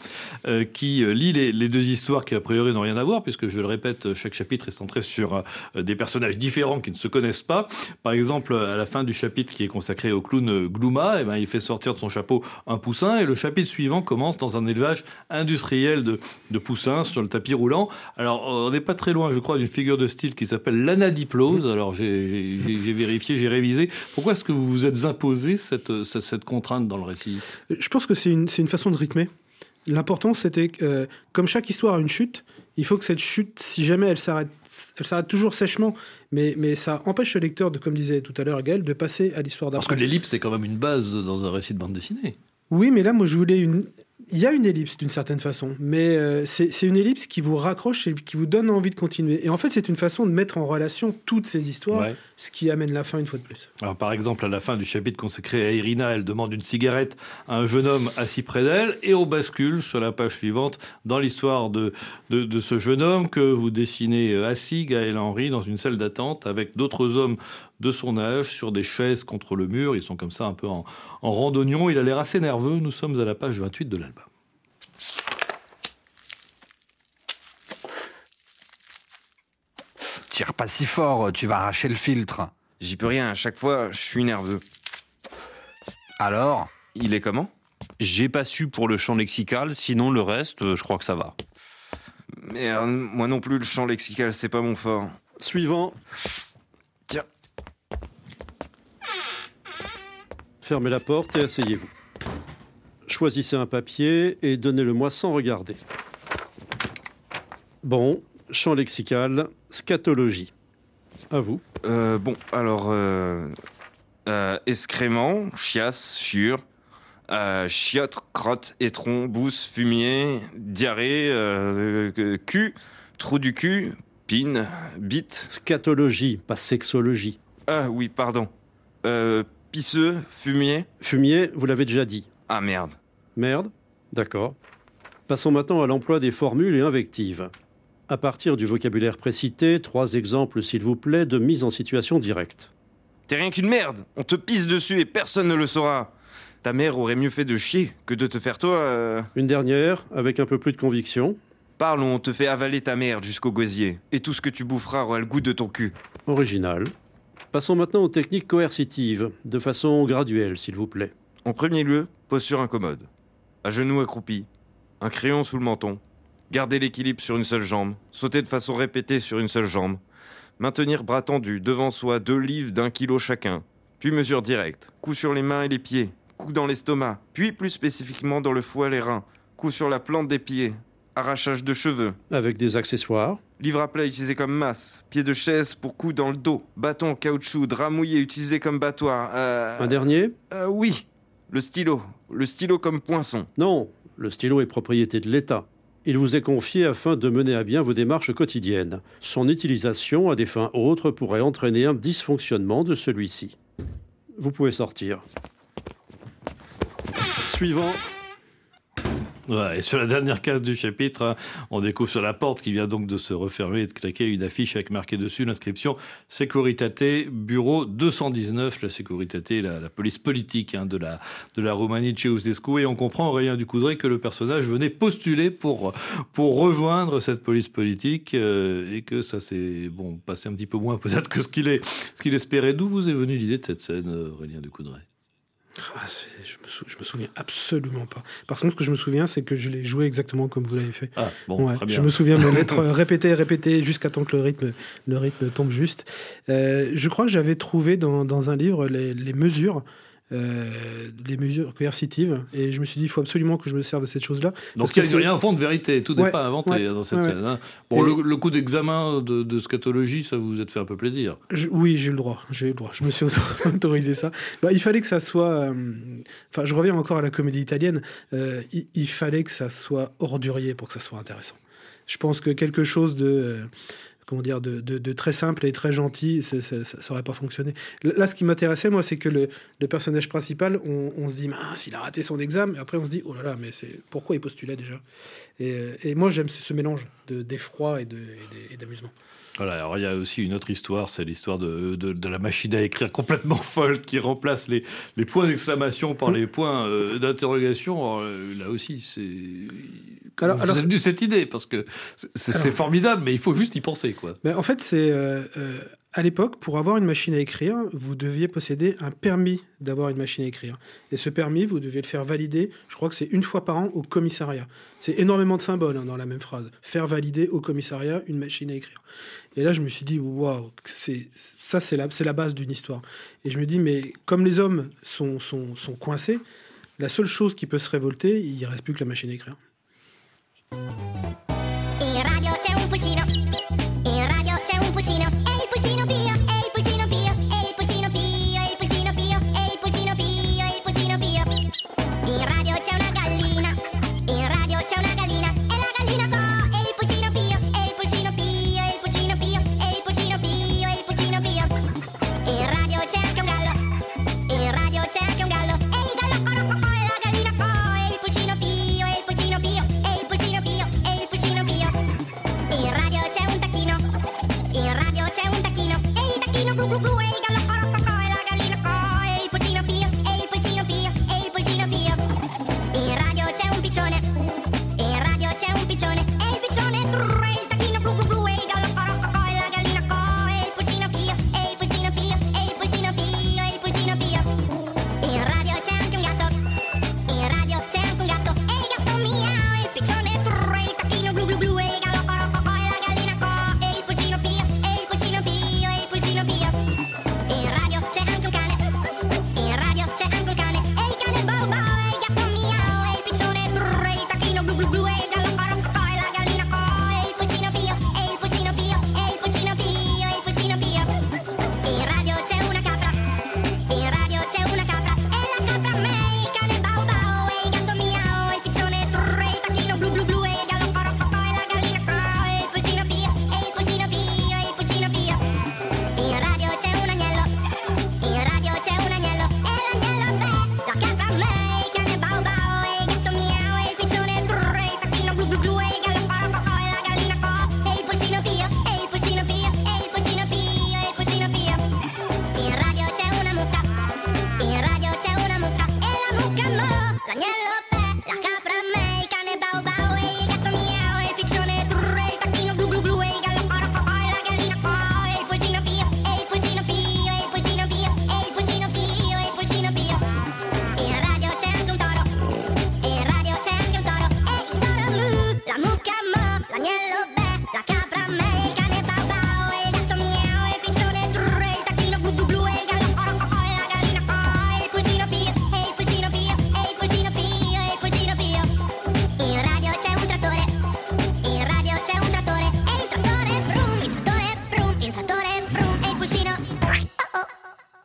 qui lie les deux histoires qui, a priori, n'ont rien à voir, puisque, je le répète, chaque chapitre est centré sur des personnages différents qui ne se connaissent pas. Par exemple, à la fin du chapitre qui est consacré au clown Glouma, il fait sortir de son chapeau un poussin, et le chapitre suivant commence dans un élevage industriel de poussins sur le tapis roulant. Alors, on n'est pas très loin, je crois, d'une figure de style qui s'appelle l'anadiplose. Alors, j'ai vérifié, j'ai révisé. Pourquoi est-ce que vous vous êtes imposé cette contrainte dans le récit ? Je pense que c'est une façon de rythmer. L'important, c'était que, comme chaque histoire a une chute, il faut que cette chute, si jamais elle s'arrête toujours sèchement, mais ça empêche le lecteur, comme disait tout à l'heure Gaël, de passer à l'histoire d'après. Parce que l'ellipse, c'est quand même une base dans un récit de bande dessinée. Oui, mais là, moi, je voulais il y a une ellipse d'une certaine façon, mais c'est une ellipse qui vous raccroche et qui vous donne envie de continuer. Et en fait, c'est une façon de mettre en relation toutes ces histoires, ce qui amène la fin une fois de plus. Alors, par exemple, à la fin du chapitre consacré à Irina, elle demande une cigarette à un jeune homme assis près d'elle, et on bascule sur la page suivante dans l'histoire de ce jeune homme que vous dessinez assis, Gaël Henry, dans une salle d'attente avec d'autres hommes de son âge sur des chaises contre le mur. Ils sont comme ça un peu en randonnion. Il a l'air assez nerveux. Nous sommes à la page 28 de l'album. Tire pas si fort, tu vas arracher le filtre. J'y peux rien, à chaque fois, je suis nerveux. Alors ? Il est comment ? J'ai pas su pour le champ lexical, sinon le reste, je crois que ça va. Merde, moi non plus, le champ lexical, c'est pas mon fort. Suivant. Tiens. Fermez la porte et asseyez-vous. Choisissez un papier et donnez-le-moi sans regarder. Bon, champ lexical, scatologie. À vous. Bon, alors... excrément, chiasse, chiure, chiotte, crotte, étron, bouse, fumier, diarrhée, cul, trou du cul, pine, bite. Scatologie, pas sexologie. Ah oui, pardon. Pisseux, fumier. Fumier, vous l'avez déjà dit. Ah merde. Merde, d'accord. Passons maintenant à l'emploi des formules et invectives. À partir du vocabulaire précité, 3 exemples, s'il vous plaît, de mise en situation directe. T'es rien qu'une merde. On te pisse dessus et personne ne le saura. Ta mère aurait mieux fait de chier que de te faire toi... Une dernière, avec un peu plus de conviction. Parle, on te fait avaler ta merde jusqu'au gosier. Et tout ce que tu boufferas aura le goût de ton cul. Original. Passons maintenant aux techniques coercitives, de façon graduelle, s'il vous plaît. En premier lieu, posture incommode. À genoux accroupi, un crayon sous le menton. Garder l'équilibre sur une seule jambe. Sauter de façon répétée sur une seule jambe. Maintenir bras tendus, devant soi 2 livres d'1 kilo chacun. Puis mesure directe. Coup sur les mains et les pieds. Coup dans l'estomac. Puis plus spécifiquement dans le foie et les reins. Coup sur la plante des pieds. Arrachage de cheveux. Avec des accessoires. Livre à plat utilisé comme masse. Pied de chaise pour coup dans le dos. Bâton, caoutchouc, drap mouillé utilisé comme battoir. Un dernier ? Oui. Le stylo. Le stylo comme poinçon. Non, le stylo est propriété de l'État. Il vous est confié afin de mener à bien vos démarches quotidiennes. Son utilisation à des fins autres pourrait entraîner un dysfonctionnement de celui-ci. Vous pouvez sortir. Suivant. Ouais, et sur la dernière case du chapitre, hein, on découvre sur la porte qui vient donc de se refermer et de claquer une affiche avec marqué dessus l'inscription Securitate, bureau 219. La Securitate, la police politique hein, de la Roumanie de Ceausescu. Et on comprend, Aurélien Ducoudray, que le personnage venait postuler pour rejoindre cette police politique et que ça s'est passé un petit peu moins peut-être que ce qu'il espérait. D'où vous est venue l'idée de cette scène, Aurélien Ducoudray ? Je me souviens absolument pas. Par contre, ce que je me souviens, c'est que je l'ai joué exactement comme vous l'avez fait. Ah, bon, très bien. Je me souviens me l'être répété jusqu'à temps que le rythme tombe juste. Je crois que j'avais trouvé dans un livre les mesures coercitives, et je me suis dit il faut absolument que je me serve de cette chose-là. Donc il y a un fond de vérité, tout n'est pas inventé dans cette scène. Hein. Bon, le coup d'examen de scatologie, ça vous êtes fait un peu plaisir. Oui, j'ai eu le droit, je me suis autorisé ça. Il fallait que ça soit... je reviens encore à la comédie italienne, il fallait que ça soit ordurier pour que ça soit intéressant. Je pense que quelque chose de très simple et très gentil, ça n'aurait pas fonctionné. Là, ce qui m'intéressait, moi, c'est que le personnage principal, on se dit, mince, il a raté son examen, et après on se dit, oh là là, mais pourquoi il postulait déjà ? Et moi, j'aime ce mélange d'effroi et d'amusement. Voilà, alors il y a aussi une autre histoire, c'est l'histoire de la machine à écrire complètement folle qui remplace les points d'exclamation par les points d'interrogation. Alors, là aussi, vous avez dû cette idée, parce que c'est formidable, mais il faut juste y penser, quoi. En fait, c'est à l'époque, pour avoir une machine à écrire, vous deviez posséder un permis d'avoir une machine à écrire. Et ce permis, vous deviez le faire valider, je crois que c'est 1 fois par an au commissariat. C'est énormément de symboles dans la même phrase. Faire valider au commissariat une machine à écrire. Et là, je me suis dit, waouh, c'est la base d'une histoire. Et je me dis, mais comme les hommes sont coincés, la seule chose qui peut se révolter, il ne reste plus que la machine à écrire. In radio c'è un pulcino, in radio c'è un pulcino, e il pulcino Pio, e il pulcino Pio, e il pulcino Pio, e il pulcino Pio, e il pulcino Pio, e il pulcino Pio. In radio c'è una gallina, e la gallina co, e il pulcino Pio, e il pulcino Pio, e il pulcino Pio, e il pulcino Pio, e il pulcino Pio. In radio c'è anche un gallo, e il gallo co, e la gallina co, e il pulcino Pio, e il pulcino Pio.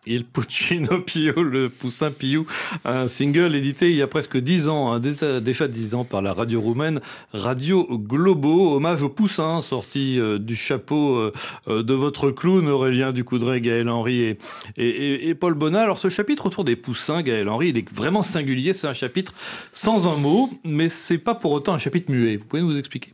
Il Puccino Pio, le Poussin Piou, un single édité il y a presque 10 ans, hein, déjà 10 ans par la radio roumaine Radio Globo, hommage au Poussin, sorti du chapeau de votre clown Aurélien Ducoudray, Gaël Henry et Paul Bonnat. Alors ce chapitre autour des Poussins, Gaël Henry, il est vraiment singulier, c'est un chapitre sans un mot, mais c'est pas pour autant un chapitre muet. Vous pouvez nous expliquer?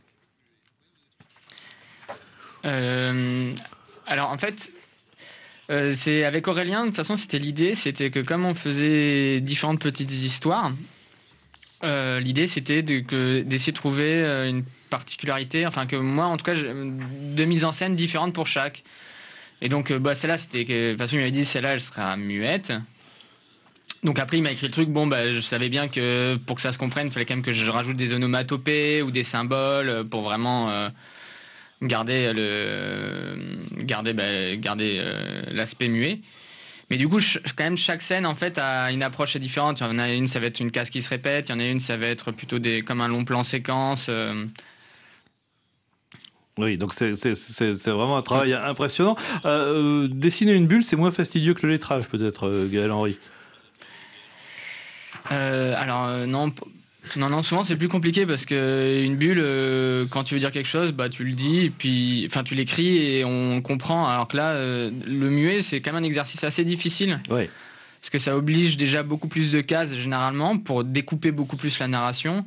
Alors en fait... c'est avec Aurélien, de toute façon, c'était que comme on faisait différentes petites histoires, l'idée c'était d'essayer de trouver une particularité, enfin que moi en tout cas, de mise en scène différente pour chaque. Et donc celle-là, de toute façon il m'avait dit celle-là elle sera muette. Donc après il m'a écrit le truc, je savais bien que pour que ça se comprenne, il fallait quand même que je rajoute des onomatopées ou des symboles pour vraiment... garder l'aspect muet. Mais du coup, quand même, chaque scène, en fait, a une approche différente. Il y en a une, ça va être une case qui se répète. Il y en a une, ça va être plutôt comme un long plan séquence. Oui, donc c'est vraiment un travail impressionnant. Dessiner une bulle, c'est moins fastidieux que le lettrage, peut-être, Gaël Henry. Non, souvent c'est plus compliqué parce que une bulle, quand tu veux dire quelque chose, tu le dis, et puis, tu l'écris et on comprend. Alors que là, le muet, c'est quand même un exercice assez difficile. Ouais. Parce que ça oblige déjà beaucoup plus de cases généralement pour découper beaucoup plus la narration.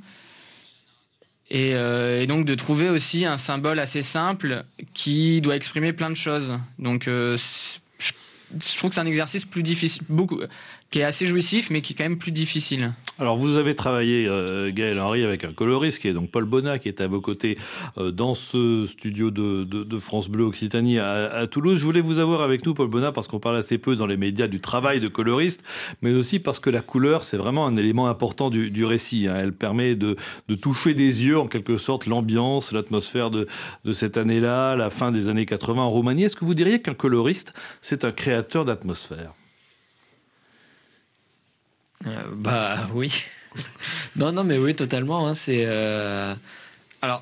Et donc de trouver aussi un symbole assez simple qui doit exprimer plein de choses. Donc je trouve que c'est un exercice plus difficile, qui est assez jouissif, mais qui est quand même plus difficile. Alors, vous avez travaillé, Gaël Henry, avec un coloriste qui est donc Paul Bonnat, qui est à vos côtés dans ce studio de France Bleu Occitanie à Toulouse. Je voulais vous avoir avec nous, Paul Bonnat, parce qu'on parle assez peu dans les médias du travail de coloriste, mais aussi parce que la couleur, c'est vraiment un élément important du récit. Hein. Elle permet de toucher des yeux, en quelque sorte, l'ambiance, l'atmosphère de cette année-là, la fin des années 80 en Roumanie. Est-ce que vous diriez qu'un coloriste, c'est un créateur d'atmosphère ? Oui. non, mais oui, totalement. Hein, c'est alors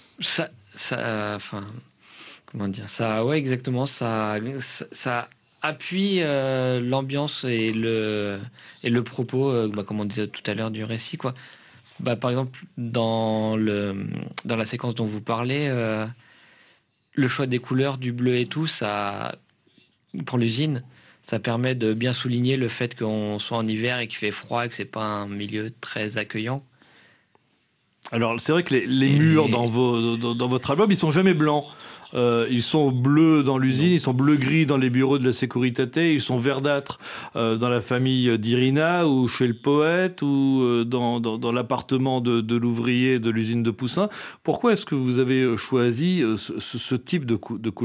comment dire ça? Ouais, exactement. Ça appuie l'ambiance et le propos, comme on disait tout à l'heure du récit, quoi. Par exemple, dans la séquence dont vous parlez, le choix des couleurs, du bleu et tout, ça, pour l'usine, ça permet de bien souligner le fait qu'on soit en hiver et qu'il fait froid et que c'est pas un milieu très accueillant. Alors, c'est vrai que les murs dans votre album, ils sont jamais blancs. Ils sont bleus dans l'usine, ils sont bleu-gris dans les bureaux de la Securitate, ils sont verdâtres dans la famille d'Irina ou chez le poète ou dans l'appartement de l'ouvrier de l'usine de Poussin. Pourquoi est-ce que vous avez choisi ce type de couleur-là ?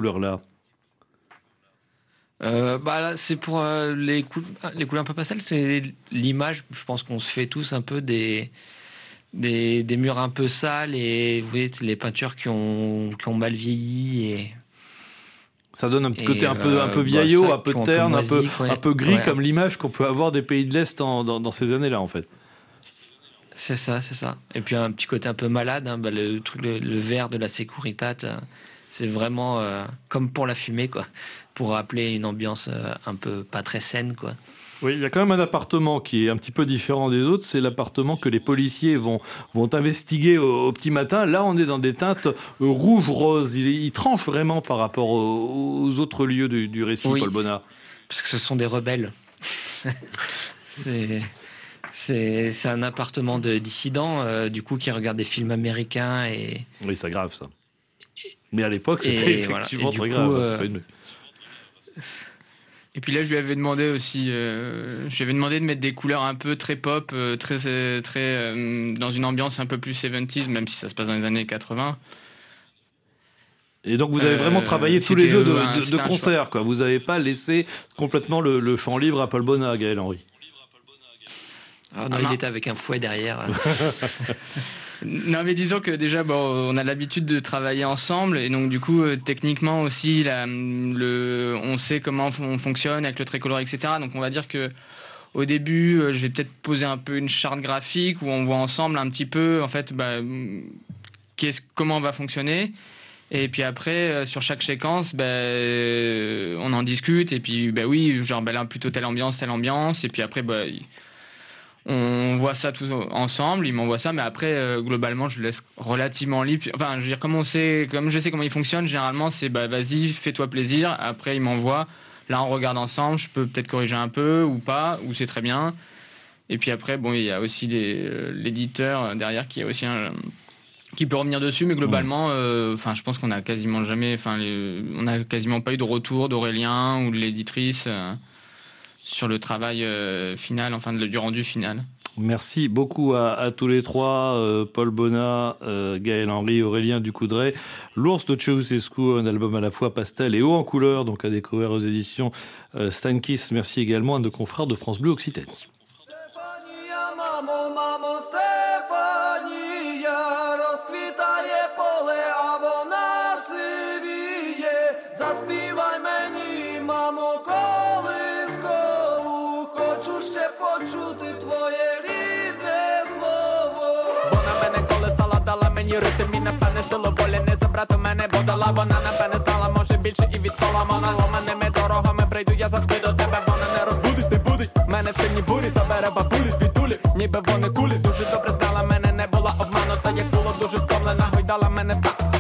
Là, c'est pour les couleurs un peu pastel, c'est l'image, je pense qu'on se fait tous un peu des murs un peu sales et vous voyez les peintures qui ont mal vieilli et ça donne un petit côté un peu vieillot, un peu terne, un peu gris, comme l'image qu'on peut avoir des pays de l'Est dans ces années-là en fait. C'est ça. Et puis un petit côté un peu malade, hein, le vert de la Securitate, c'est vraiment comme pour la fumée, quoi, pour rappeler une ambiance un peu pas très saine, quoi. Oui, il y a quand même un appartement qui est un petit peu différent des autres. C'est l'appartement que les policiers vont investiguer au petit matin. Là, on est dans des teintes rouge-rose. Il tranche vraiment par rapport aux autres lieux du récit, oui. Paul Bonnat. Parce que ce sont des rebelles. C'est un appartement de dissidents, du coup, qui regardent des films américains. Oui, c'est grave, ça. Mais à l'époque, c'était effectivement très grave. C'est pas une... Et puis là, je lui avais demandé aussi, de mettre des couleurs un peu très pop, très dans une ambiance un peu plus 70s, même si ça se passe dans les années 80. Et donc, vous avez vraiment travaillé tous les deux de concert, quoi. Vous n'avez pas laissé complètement le champ libre à Paul Bonnat, Gaël Henry. Il était avec un fouet derrière. Non, mais disons que déjà, on a l'habitude de travailler ensemble et donc du coup, techniquement aussi, on sait comment on fonctionne avec le trait coloré, etc. Donc on va dire que au début, je vais peut-être poser un peu une charte graphique où on voit ensemble un petit peu, en fait, comment on va fonctionner. Et puis après, sur chaque séquence, on en discute. Et puis, oui, genre, là, plutôt telle ambiance. Et puis après, on voit ça tous ensemble. Il m'envoie ça, mais après, globalement, je le laisse relativement libre. Enfin, je veux dire, comme je sais comment il fonctionne, généralement, c'est vas-y, fais-toi plaisir. Après, il m'envoie. Là, on regarde ensemble. Je peux peut-être corriger un peu ou pas, ou c'est très bien. Et puis après, il y a aussi l'éditeur derrière qui a aussi qui peut revenir dessus, mais globalement, je pense qu'on a quasiment jamais, on a quasiment pas eu de retour d'Aurélien ou de l'éditrice sur le travail final, du rendu final. Merci beaucoup à tous les trois, Paul Bonnat, Gaël Henry, Aurélien Ducoudray. L'ours de Ceausescu, un album à la fois pastel et haut en couleur, donc à découvrir aux éditions Steinkiss. Merci également à nos confrères de France Bleu Occitanie. Мамо, Стефанія, розквітає поле, а вона сивіє. Заспівай мені, мамо, колискову, хочу ще почути твоє рідне слово. Вона мене колесала, дала мені ритм і напевне силу волі не забрати мене, бо дала вона напевне знала, може більше і від Соломона. Ломаними дорогами прийду я завжди до тебе, вона не розбудить, не будить мене в сильній бурі, забере бабулі звідулі. Ніби вони кулі, дуже добре знала мене, не була обманута, як було дуже втомлена, гойдала мене в такт.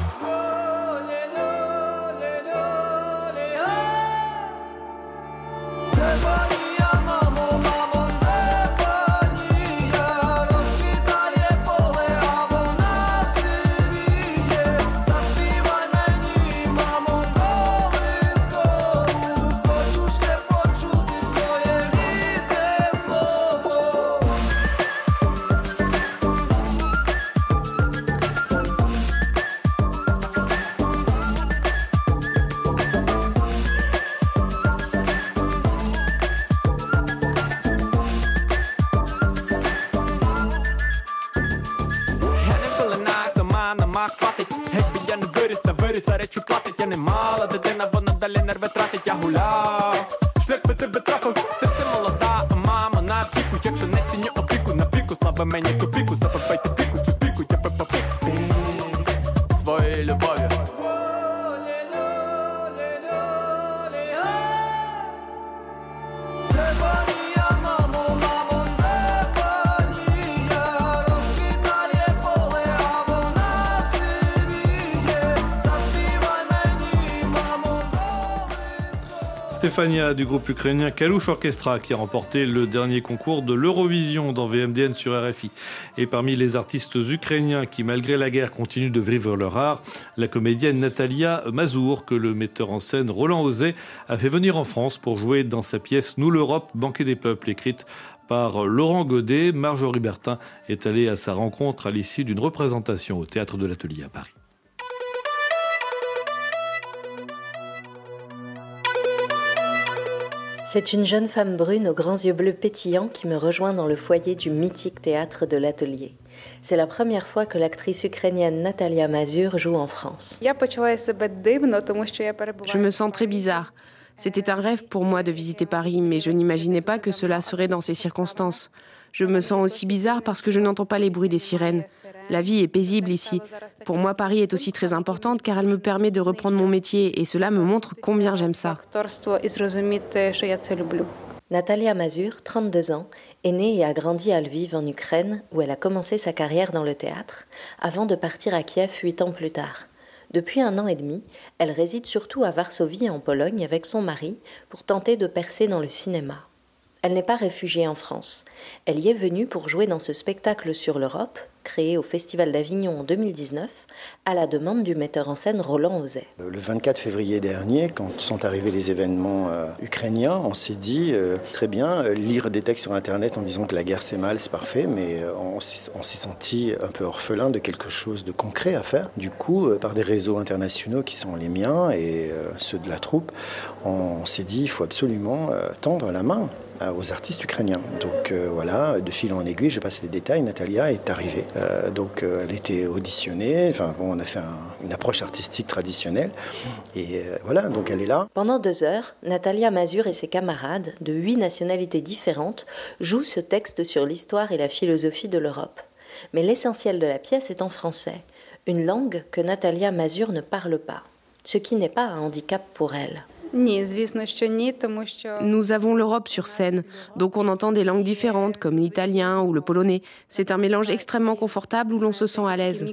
Стефанія, мамо, мамо, Стефанія, розквітає поле, а вона сивіє. Заспівай мені, мамо, колискову, хочу ще почути твоє рідне слово. Якби я не виріс, та виріс, а речі платить. Я не мала дитина, вона далі нерви тратить. Я гуляв, шлях би тебе трафив. Ти все молода, а мама на піку. Якщо не ціню опіку, на піку, слава мені копійку. Запивайте піку, цю піку, я пепа пік. Своєю любов'ю. Стефанія, мамо, мамо, Стефанія, розквітає поле, а вона сивіє. Заспівай мені, мамо, Stefania du groupe ukrainien Kalush Orchestra qui a remporté le dernier concours de l'Eurovision dans VMDN sur RFI. Et parmi les artistes ukrainiens qui, malgré la guerre, continuent de vivre leur art, la comédienne Natalia Mazour, que le metteur en scène Roland Ozet a fait venir en France pour jouer dans sa pièce Nous l'Europe, Banquet des peuples, écrite par Laurent Godet. Marjorie Bertin est allée à sa rencontre à l'issue d'une représentation au Théâtre de l'Atelier à Paris. C'est une jeune femme brune aux grands yeux bleus pétillants qui me rejoint dans le foyer du mythique Théâtre de l'Atelier. C'est la première fois que l'actrice ukrainienne Natalia Mazur joue en France. Je me sens très bizarre. C'était un rêve pour moi de visiter Paris, mais je n'imaginais pas que cela serait dans ces circonstances. Je me sens aussi bizarre parce que je n'entends pas les bruits des sirènes. La vie est paisible ici. Pour moi, Paris est aussi très importante car elle me permet de reprendre mon métier et cela me montre combien j'aime ça. Natalia Mazur, 32 ans, est née et a grandi à Lviv en Ukraine où elle a commencé sa carrière dans le théâtre avant de partir à Kiev 8 ans plus tard. Depuis 1 an et demi, elle réside surtout à Varsovie en Pologne avec son mari pour tenter de percer dans le cinéma. Elle n'est pas réfugiée en France. Elle y est venue pour jouer dans ce spectacle sur l'Europe, créé au Festival d'Avignon en 2019, à la demande du metteur en scène Roland Ozet. Le 24 février dernier, quand sont arrivés les événements ukrainiens, on s'est dit, très bien, lire des textes sur Internet en disant que la guerre c'est mal, c'est parfait, mais on s'est senti un peu orphelin de quelque chose de concret à faire. Du coup, par des réseaux internationaux qui sont les miens et ceux de la troupe, on s'est dit, il faut absolument tendre la main aux artistes ukrainiens. Donc voilà, de fil en aiguille, je passe les détails, Natalia est arrivée. Elle était auditionnée, enfin bon, on a fait une approche artistique traditionnelle et voilà, donc elle est là. Pendant 2 heures, Natalia Mazur et ses camarades, de 8 nationalités différentes, jouent ce texte sur l'histoire et la philosophie de l'Europe. Mais l'essentiel de la pièce est en français. une langue que Natalia Mazur ne parle pas, ce qui n'est pas un handicap pour elle. Nous avons l'Europe sur scène, donc on entend des langues différentes comme l'italien ou le polonais. C'est un mélange extrêmement confortable où l'on se sent à l'aise.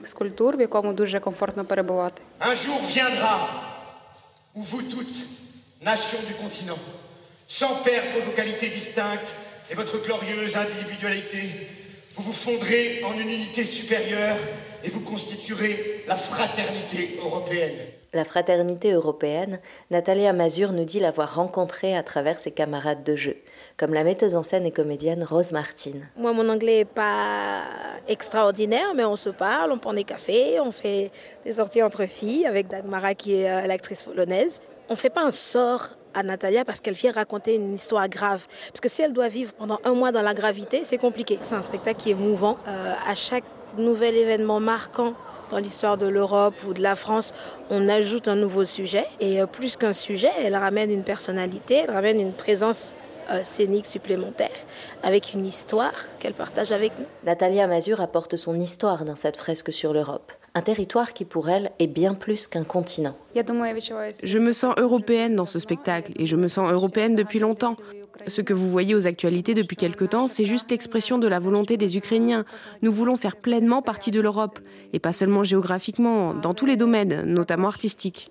Un jour viendra où vous toutes, nations du continent, sans perdre vos qualités distinctes et votre glorieuse individualité, vous vous fondrez en une unité supérieure et vous constituerez la fraternité européenne. La fraternité européenne, Natalia Mazur nous dit l'avoir rencontrée à travers ses camarades de jeu, comme la metteuse en scène et comédienne Rose Martin. Moi, mon anglais n'est pas extraordinaire, mais on se parle, on prend des cafés, on fait des sorties entre filles avec Dagmara qui est l'actrice polonaise. On ne fait pas un sort à Natalia parce qu'elle vient raconter une histoire grave. Parce que si elle doit vivre pendant 1 mois dans la gravité, c'est compliqué. C'est un spectacle qui est mouvant. À chaque nouvel événement marquant dans l'histoire de l'Europe ou de la France, on ajoute un nouveau sujet. Et plus qu'un sujet, elle ramène une personnalité, elle ramène une présence scénique supplémentaire, avec une histoire qu'elle partage avec nous. Natalia Mazur apporte son histoire dans cette fresque sur l'Europe. Un territoire qui, pour elle, est bien plus qu'un continent. Je me sens européenne dans ce spectacle, et je me sens européenne depuis longtemps. Ce que vous voyez aux actualités depuis quelque temps, c'est juste l'expression de la volonté des Ukrainiens. Nous voulons faire pleinement partie de l'Europe, et pas seulement géographiquement, dans tous les domaines, notamment artistiques.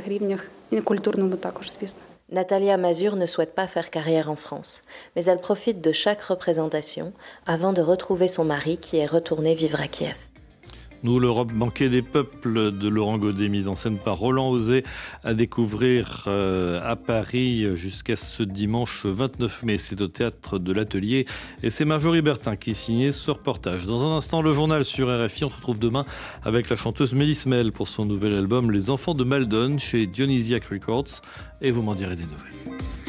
Natalia Mazur ne souhaite pas faire carrière en France, mais elle profite de chaque représentation avant de retrouver son mari qui est retourné vivre à Kiev. Nous, l'Europe banquée des peuples de Laurent Godet, mise en scène par Roland Osé, à découvrir à Paris jusqu'à ce dimanche 29 mai. C'est au théâtre de l'Atelier et c'est Marjorie Bertin qui signait ce reportage. Dans un instant, le journal sur RFI. On se retrouve demain avec la chanteuse Mélisse Mel pour son nouvel album Les Enfants de Maldon chez Dionysiac Records et vous m'en direz des nouvelles.